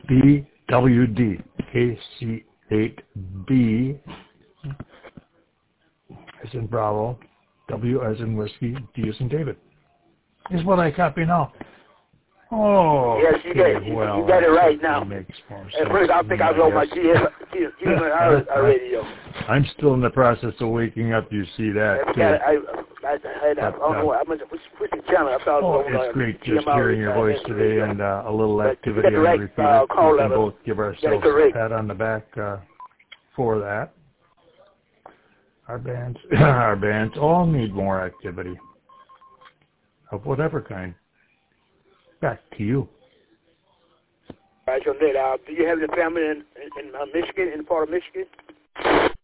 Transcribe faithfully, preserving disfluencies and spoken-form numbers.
B W D, K C eight B, as in Bravo, W as in Whiskey, D as in David, is what I copy now. Oh, yes, you okay, got, you, well, you got it right now. Makes more At sense first, I think I was on my G M R radio. I'm still in the process of waking up. You see that I, too. I, I, I, I don't know. I must switch the channel. I thought Oh, it was it's on great G M R just hearing your voice radio. today and uh, a little But activity on the right, repeater. uh, call we can letter. both give ourselves a pat on the back uh, for that. Our bands, our bands all need more activity of whatever kind. Back to you. All right, so Ned, uh, do you have any family in, in, in uh, Michigan, in part of Michigan?